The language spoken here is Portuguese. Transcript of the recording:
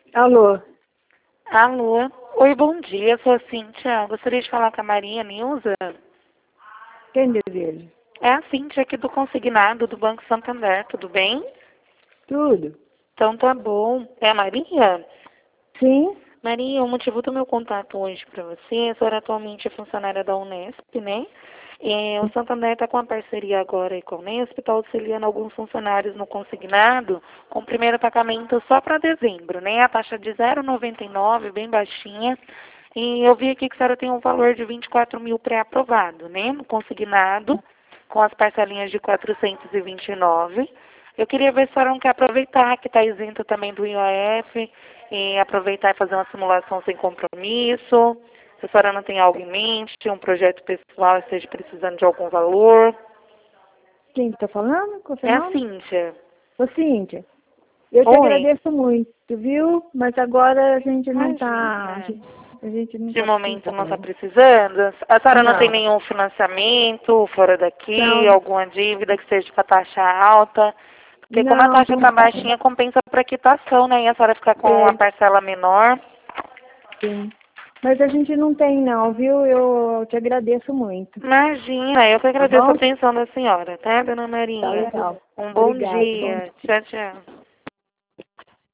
Alô, Alô. Oi, bom dia. Sou a Cíntia. Gostaria de falar com a Maria Nilza. quem deseja? É a Cíntia aqui do Consignado do Banco Santander. Tudo bem? Tudo? Então tá bom. É a Maria? Sim? Maria, o motivo do meu contato hoje para você, a senhora atualmente é funcionária da Unesp, né? O Santander está com uma parceria agora aí com a Unesp, está auxiliando alguns funcionários no consignado com o primeiro pagamento só para dezembro, né? A taxa de 0,99, bem baixinha. E eu vi aqui que a senhora tem um valor de 24 mil pré-aprovado, né? No consignado, com as parcelinhas de 429. Eu queria ver se a senhora não quer aproveitar, que está isenta também do IOF, e aproveitar e fazer uma simulação sem compromisso. Se a senhora não tem algo em mente, um projeto pessoal, esteja precisando de algum valor. Quem está falando? Qual é o seu É a nome? Cíntia. Ô, Cíntia, eu te Oi. agradeço muito, viu? Mas agora a gente não está... Imagina. A gente não De está momento não está precisando. precisando. A senhora não tem Não, nenhum financiamento fora daqui, não, alguma dívida que seja com a taxa alta. Porque como a não, taxa está baixinha, compensa para quitação, né? E a senhora ficar com a é, parcela menor. sim. Mas a gente não tem não, viu? Eu te agradeço muito, Imagina, eu que tá agradeço a bom? atenção da senhora, tá, dona Tá Maria? legal. Um bom Obrigada. Bom dia. Tchau, tchau.